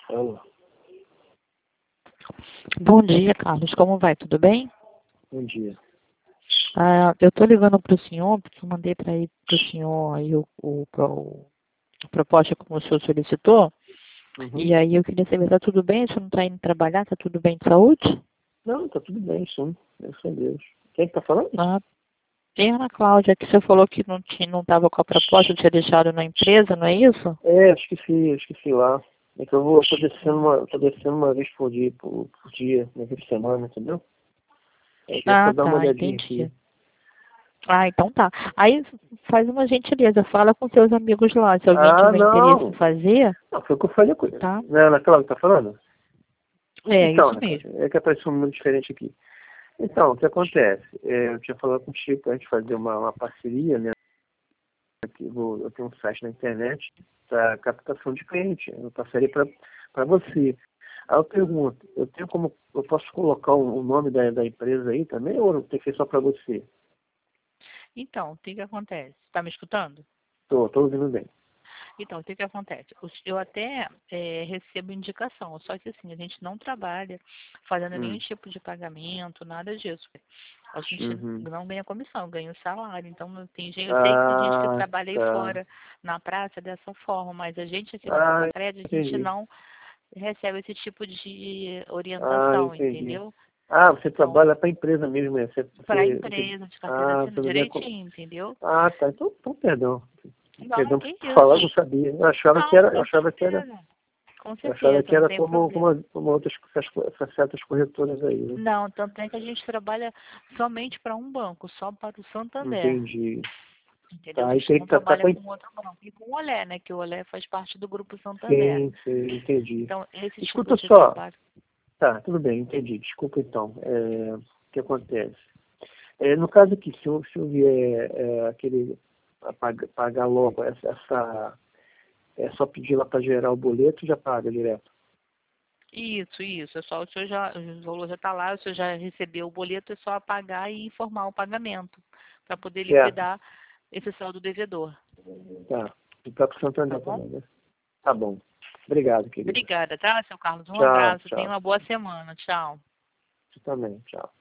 Alô, Bom dia, Carlos. Como vai? Tudo bem? bom dia. Eu estou ligando para o senhor, porque eu mandei para o senhor aí a proposta como o senhor solicitou. Uhum. E aí eu queria saber, está tudo bem? O senhor não está indo trabalhar? Está tudo bem de saúde? Não, tá tudo bem, sim. Graças a Deus. Quem que tá falando? Ah, tem a Ana Cláudia, que você falou que não estava com a proposta, tinha deixado na empresa, não é isso? É, esqueci lá. É que tô descendo uma vez por dia, por dia, uma vez por semana, entendeu? É, queria só Ah, dar uma tá, olhadinha aqui. entendi. Ah, então tá. Aí faz uma gentileza, fala com seus amigos lá. Se alguém Ah, tiver interesse em não! fazer, Não, foi o que eu falei com ele. tá? Não é Ana Cláudia que tá falando? É, Então, isso Ana mesmo. Cláudia, é que apareceu um número diferente aqui. Então, o que acontece? Eu tinha falado contigo pra gente fazer uma parceria, né? Eu tenho um site na internet para captação de cliente. Eu passaria para você. Aí eu pergunto, eu posso colocar o nome da empresa aí também ou tem que ser só para você? Então, o que que acontece? Está me escutando? Tô ouvindo bem. Então, o que que acontece? Eu até recebo indicação, só que assim, a gente não trabalha fazendo nenhum Hum, tipo de pagamento, nada disso. A gente uhum. não ganha comissão, ganha o salário. Então, eu sei que tem gente que Ah, trabalha aí tá. fora na praça dessa forma, mas a gente aqui no Ah, Santa Crede, a gente entendi. não recebe esse tipo de Ah, orientação, entendi. entendeu? Ah, você Então, trabalha para a empresa mesmo, né? para a Você... empresa de carteira Ah, assinada você não ganha com... direitinho, entendeu? Ah, tá. Então perdão. Não, Perdão que por falar, eu não isso. sabia. Não, Eu com achava que era. certeza. Com Eu achava certeza, que não era tem problema. como outras essas certas corretoras aí, né? Não, tanto é que a gente trabalha somente para um banco, só para o Santander. Entendi. Entendeu? Tá, A aí gente tem não que tá trabalha com. com outro banco. E com o Olé, né? Que o Olé faz parte do grupo Santander. Sim, sim, entendi. Então, esse tipo Escuta de só. trabalho. Tá, tudo bem, entendi. Desculpa então. O que acontece? No caso aqui, se eu vier aquele pagar logo é só pedir lá para gerar o boleto e já paga direto. Isso. É só o senhor já, o valor já está lá, o senhor já recebeu o boleto, é só apagar e informar o pagamento para poder Certo. liquidar esse saldo devedor. Tá. E para o Tá Santander bom? também, né? Tá bom. Obrigado, querido. Obrigada, tá, seu Carlos? Um Tchau, abraço, tenha tchau. uma boa semana. Tchau. Você também, tchau.